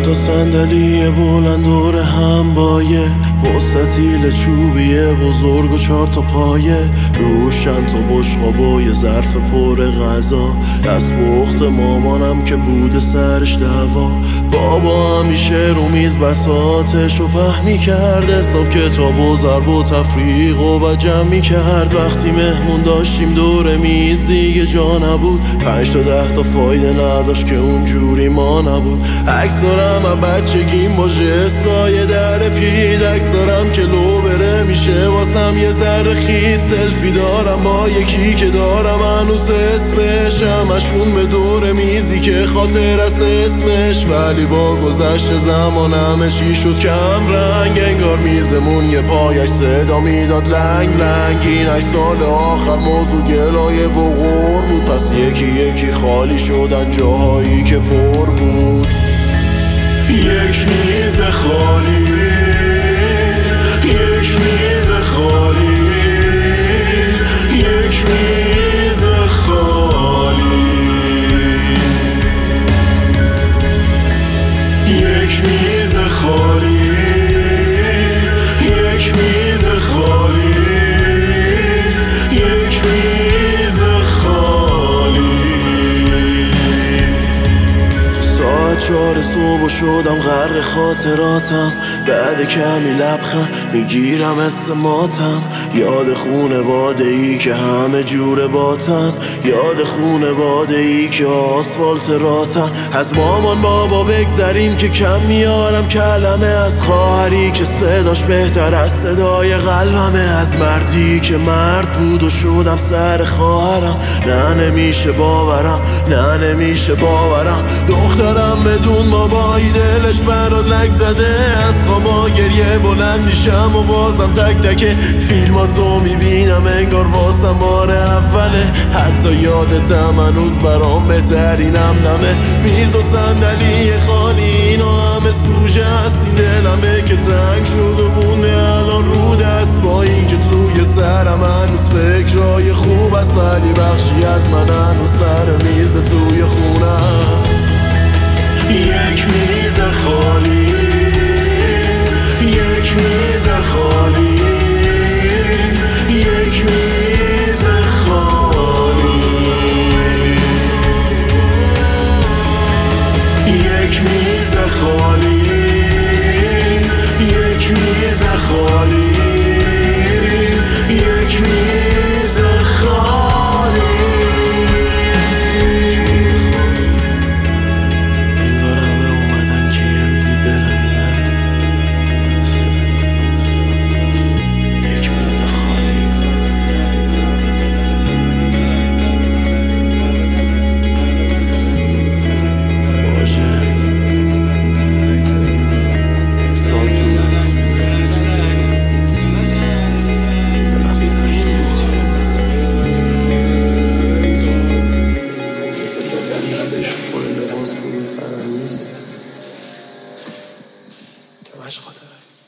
تا صندلی بلند دور هم بایه، مستطیل چوبیه بزرگ و 4 تا پایه، روشن تا بشقاب و یه ظرف پر غذا، دست بخت مامانم که بوده سرش دعوا. بابا همیشه رو میز بساطشو پهن میکرد، حساب کتاب و ضرب و تفریق و جمع میکرد. وقتی مهمون داشتیم دور میز دیگه جا نبود، 5 تا 10 تا فایده نداشت که اونجوری ما نبود. عکس دارم از بچگیم با جستای در پید، عکس دارم که لو بره میشه واسم یه ذره خید. سلفی دارم با یکی که دارم هنوز اسمش، همشون به دور میزی که خاطر از اسمش. ولی با گذشت زمان همه چی شد کم رنگ، انگار میزمون یه پایش صدا میداد لنگ لنگ. این 8 سال آخر موضوع گلایه و غور بود، پس یکی یکی خالی شدن جاهایی که پر بود. یک میز خالی، یک میز خالی، یک میز خالی، یک میز خالی، یک میز خالی، یک میز خالی. ساعت 4 صبح شدم غرق خاطراتم، بعد کمی لبخند میگیرم استماتم. یاد خونواده ای که همه جور باتن، یاد خونواده ای که آسفالت راتن. از مامان بابا بگذریم که کم میارم کلمه، از خواهری که صداش بهتر از صدای قلبمه، از مردی که مرد بود و شدم سر خواهرم. نه نمیشه باورم، نه نمیشه باورم، دخترم بدون بابایی دلش برات لک زده. از خوابا گریه بلند میشم و بازم تک تک فیلماتو میبینم انگار واسم بار اوله. حتی یادتم هنوز برام بهترینم نمه، میز و صندلی خالی اینا همه سوژه هست. این دلمه که تنگ شد و مونده الان رو دست، با این که توی سرم هنوز فکرای خوب است، ولی بخشی از من هنوز سر میز توی خونه است. یک میز خالی، یک میز خالی، یک میز خالی، یک میز خالی، یک میز خالی، یک میز خالی. انگار همه اومدن که یه روزی برن، نه یک میز خالی. باشه یک سال دور از خونه، دلم تنگ بود، دردش پر لباس بود فرار نیست، همش خاطر است.